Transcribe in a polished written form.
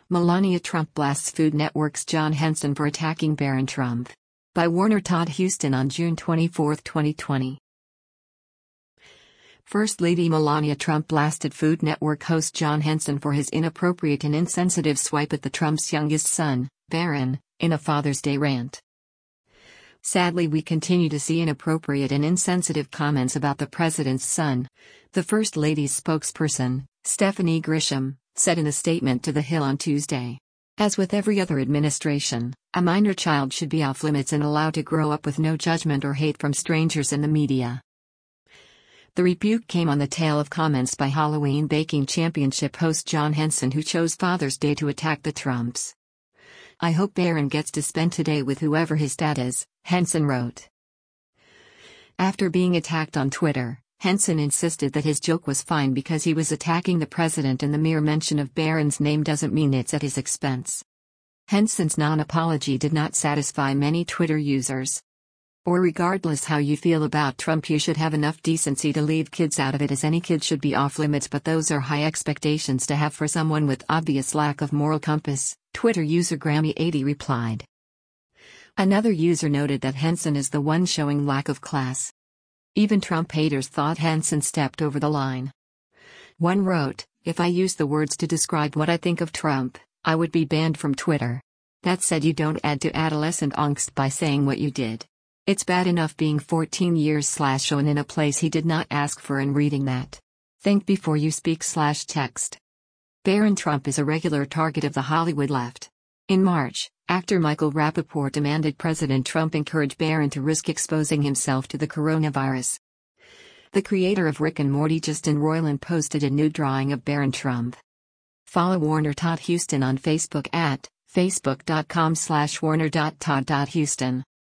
Melania Trump blasts Food Network's John Henson for attacking Barron Trump. By Warner Todd Huston on June 24, 2020. First Lady Melania Trump blasted Food Network host John Henson for his inappropriate and insensitive swipe at the Trump's youngest son, Barron, in a Father's Day rant. Sadly, we continue to see inappropriate and insensitive comments about the president's son, the First Lady's spokesperson, Stephanie Grisham, said in a statement to The Hill on Tuesday. As with every other administration, a minor child should be off limits and allowed to grow up with no judgment or hate from strangers in the media. The rebuke came on the tail of comments by Halloween Baking Championship host John Henson, who chose Father's Day to attack the Trumps. "I hope Barron gets to spend today with whoever his dad is," Henson wrote. After being attacked on Twitter, Henson insisted that his joke was fine because he was attacking the president and the mere mention of Barron's name doesn't mean it's at his expense. Henson's non-apology did not satisfy many Twitter users. Or regardless how you feel about Trump, you should have enough decency to leave kids out of it, as any kid should be off limits, but those are high expectations to have for someone with obvious lack of moral compass, Twitter user Grammy80 replied. Another user noted that Henson is the one showing lack of class. Even Trump haters thought Henson stepped over the line. One wrote, "If I used the words to describe what I think of Trump, I would be banned from Twitter. That said, you don't add to adolescent angst by saying what you did. It's bad enough being 14 years / shown in a place he did not ask for and reading that. Think before you speak / text." Barron Trump is a regular target of the Hollywood left. In March, actor Michael Rapaport demanded President Trump encourage Barron to risk exposing himself to the coronavirus. The creator of Rick and Morty, Justin Roiland, posted a nude drawing of Barron Trump. Follow Warner Todd Huston on Facebook at facebook.com/warner.todd.huston.